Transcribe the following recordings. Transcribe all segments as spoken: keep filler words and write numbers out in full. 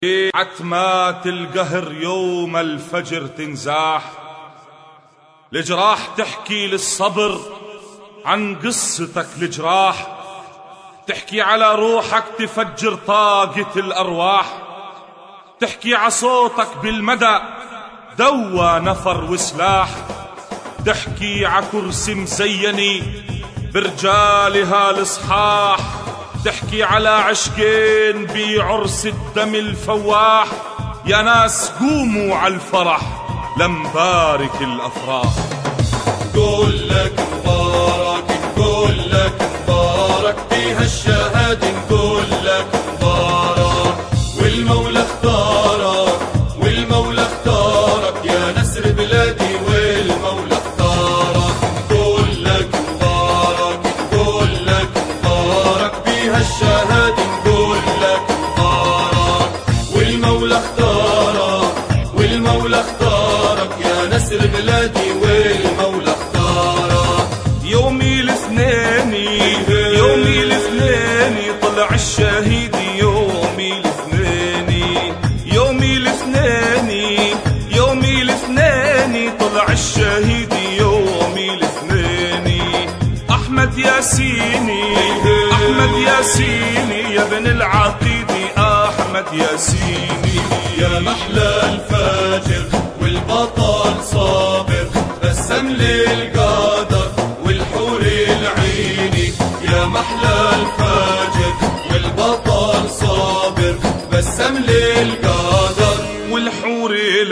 عتمات القهر يوم الفجر تنزاح، الجراح تحكي للصبر عن قصتك الجراح، تحكي على روحك تفجر طاقة الأرواح، تحكي على صوتك بالمدى دوى نفر وسلاح، تحكي على كرسي مزيني برجالها الصحاح، تحكي على عشقين بعرس الدم الفواح. يا ناس قوموا على الفرح لنبارك الأفراح. نقول لك مبارك، نقول لك مبارك بها الشهادة، نقول لك مبارك والمولى اختارك، والمولى اختارك يا نسر بلادي، والمولى اختارك. نقول لك مبارك، نقول لك مبارك بها الشهادة، نقول لك مبارك والمولى اختارك، والمولى اختارك يا نسر بلادي، والمولى اختارك. يومي الاثنين يومي الاثنين طلع الشهيد، يومي الاثنين يومي الاثنين يومي الاثنين طلع الشهيد، يومي الاثنين. أحمد ياسيني أحمد ياسيني يا ابن العقيدي، أحمد ياسيني. يا محلى الفاجر والبطل صابر، بسم لي القدر والحور العيني. يا محلى الفاجر والبطل صابر، بسم لي القدر والحور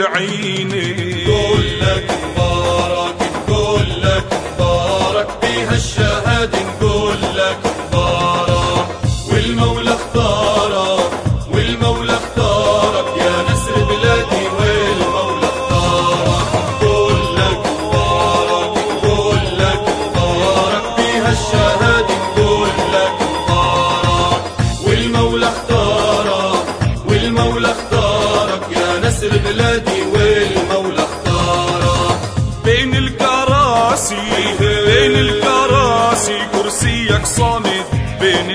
العيني. نقول لك مبارك، نقول لك مبارك بها الشهادة، نقول لك مبارك والمولى اختارك، والمولى اختارك يا نسر بلادي، والمولى اختارك. نقول لك مبارك، نقول لك مبارك بها الشهادة، نقول لك مبارك والمولى اختارك، والمولى اختارك يا نسر بلادي، والمولى اختارك. بين الكراسي بين الكراسي كرسيك صامد، بين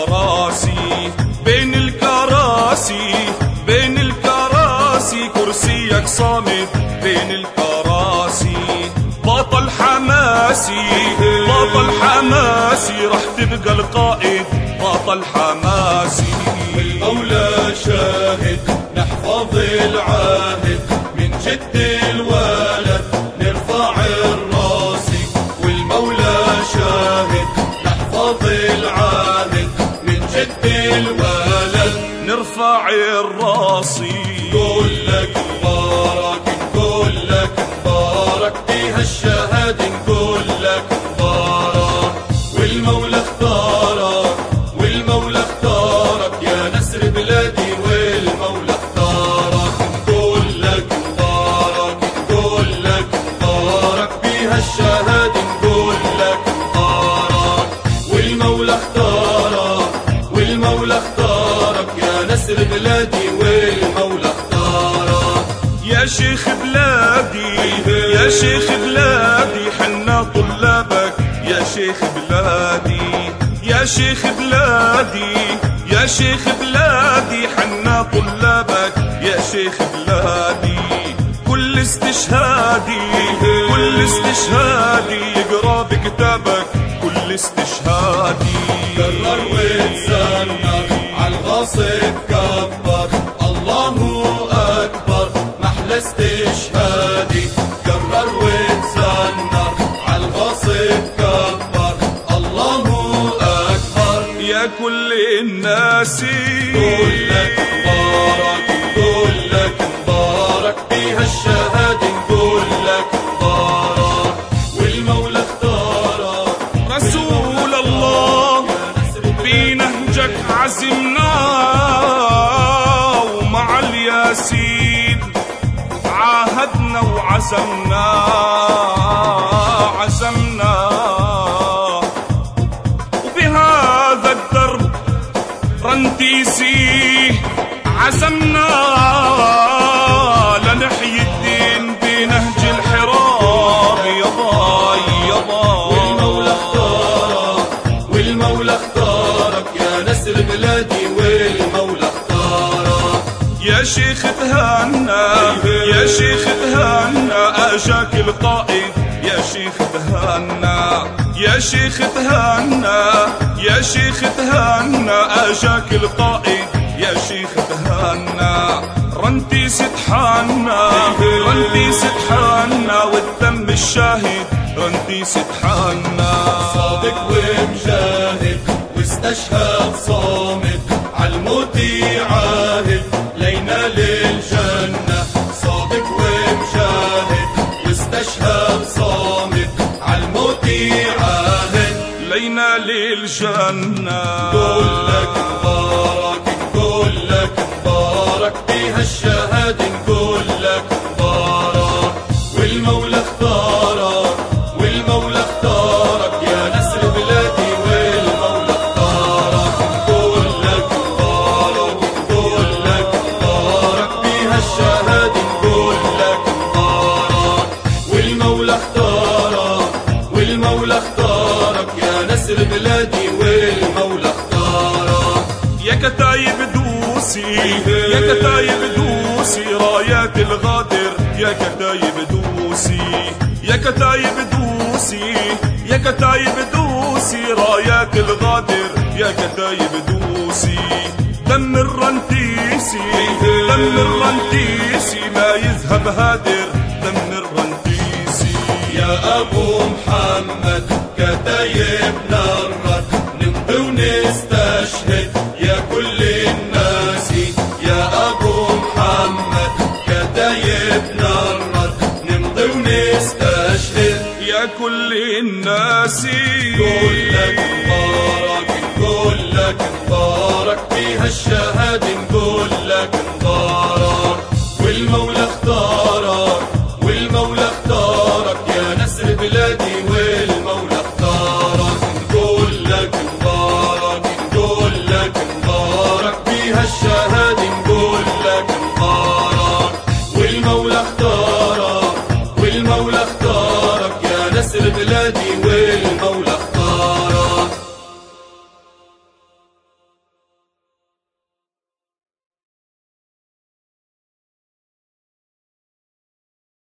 الكراسي بين الكراسي بين الكراسي كرسيك صامد، بين الكراسي. بطل حماسي بطل حماسي رح تبقى القائد، بطل حماسي. والمولى شاهد نحفظ العهد، من جد الولد نرفع الراسي. والمولى شاهد نحفظ العهد، من جد الولد نرفع الراسي. نقول لك مبارك، نقول لك مبارك بها الشهادة، نقول لك مبارك والمولى اختارك، والمولى اختارك يا نسر بلادي، والمولى اختارك. نقول لك مبارك، نقول لك مبارك بها الشهادة، نقول لك مبارك والمولى اختارك، والمولى اختارك يا نسر بلادي، والمولى اختارك. يا شيخ بلادي يا شيخ بلادي حنا طلابك، يا شيخ بلادي يا شيخ بلادي يا شيخ بلادي حنا طلابك، يا شيخ بلادي. كل استشهادي كل استشهادي يقرا بكتابك، كل استشهادي. كرر وتسنر عالغاصب كبر، الله أكبر محلى استشهادي. كرر وتسنر عالغاصب كبر، الله أكبر يا كل الناس. نقول لك مبارك، نقول لك مبارك بها الشهادة، نقول لك مبارك والمولى اختارك. رسول الله بنهجك عزمنا، ومع الياسين عاهدنا وعزمنا عزمنا. وبهذا الدرب رنتيسي عزمنا، لنحيي الدين بنهج الحرام. يابا يابا والمولى اختارك، والمولى اختارك يا نسر بلادي، والمولى اختارك. يا شيخ تهنى يا شيخ تهنى اجاك القائد يا شيخ تهنى يا شيخ تهنى يا شيخ تهنى اجاك القائد يا شيخ تهنى رنتي ستحنى رنتي ستحنى والدم الشاهد رنتي ستحنى صادق ومجاهد واستشهد صامت عالموت يعاهد لينال الجنة صادق ومجاهد واستشهد صامت عالموت يعاهد لينال الجنة نقول لك مبارك نقول لك مبارك بهالشهادة نقول لك مبارك والمولى اختارك والمولى اختارك يا نسر بلادي والمولى اختارك نقول لك مبارك نقول لك مبارك بهالشهادة نقول لك مبارك والمولى اختارك والمولى اختارك يا نسر بلادي والمولى اختارك يا كتايب دوسي يا كتايب دوسي رايات الغادر يا كتايب دوسي يا كتايب دوسي يا كتايب دوسي رايات الغادر يا كتايب دوسي دم الرنتيسي دم الرنتيسي ما يذهب هادر دم الرنتيسي يا أبو محمد كتايب نرد نمضي ونستشهد يا كل الناس يا أبو محمد كتايب نرد نمضي ونستشهد يا كل الناس